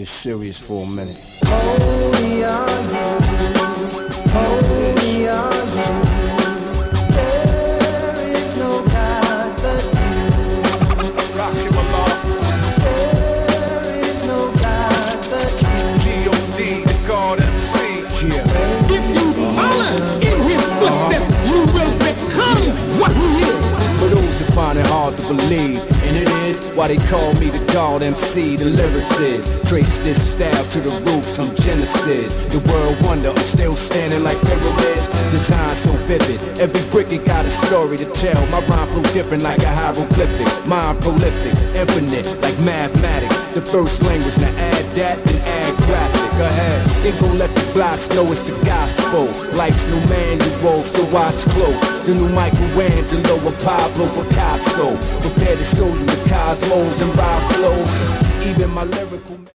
get serious for a minute. Holy are you, holy are you. There is no God but you. Rockin' my law. There is no God but you. G.O.D. the God MC. Yeah. If you follow in his footsteps, you will become what he is. For those who find it hard to believe, and it is why they call me the God MC, the lyricist. Trace this style to the roots from Genesis. The world wonder, I'm still standing like pyramids. Design so vivid, every brick it got a story to tell. My rhyme flow different like a hieroglyphic. Mind prolific, infinite like mathematics. The first language, now add that and add graphic. Go ahead, they gon' let the blocks know it's the gospel. Life's new manual, so watch close. The new Michelangelo and Pablo Picasso. Prepare to show you the cosmos and vibe flows. Even my lyrical